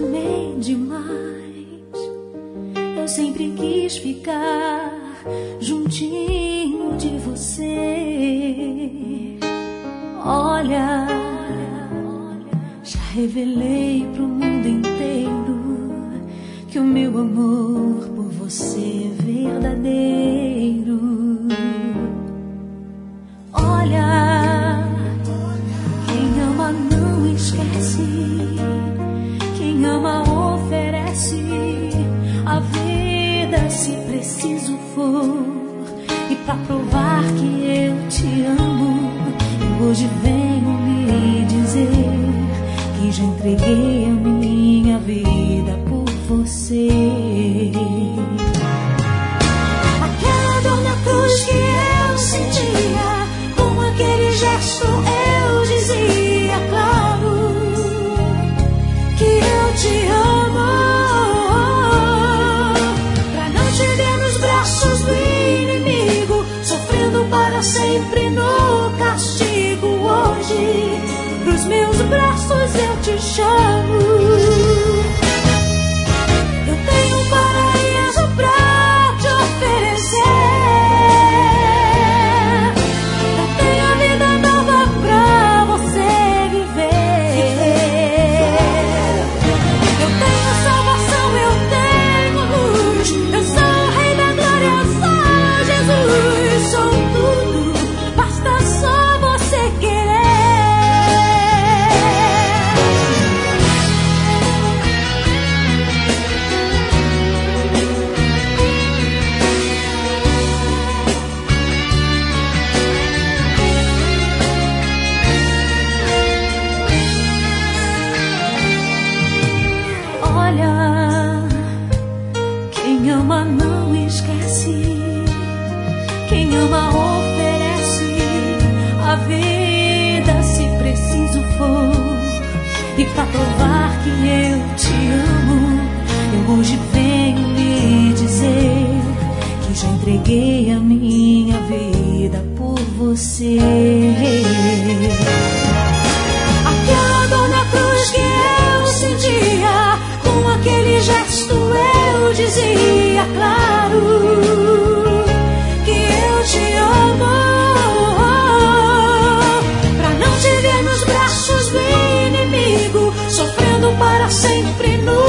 amei demais. Eu sempre quis ficar juntinho de você. Olha, já revelei pro mundo inteiro que o meu amor por você é verdadeiro. Olha, quem ama não esquece, quem ama oferece a vida se preciso for. E pra provar que eu te amo, eu hoje venho me dizer que já entreguei a minha vida por você. Aquela dor na cruz que eu sentia, com aquele gesto eu dizia claro que eu te amo. Pra não te ver nos braços do inimigo, sofrendo para sempre no castigo. Hoje, pros meus braços eu te chamo. Eu tenho um paraíso pra te oferecer. Eu tenho a vida nova pra você viver. Eu tenho salvação, eu tenho luz. Eu sou o Rei da Glória, eu sou Jesus. Sou tudo, basta só você querer. Olha, quem ama não esquece, quem ama oferece a vida se preciso for. E pra provar que eu te amo, eu hoje venho me dizer que já entreguei a minha vida por você. Aquela dor na cruz que eu sentia, com aquele gesto eu dizia claro que eu te amo. Pra não te ver nos braços do inimigo, sofrendo para sempre no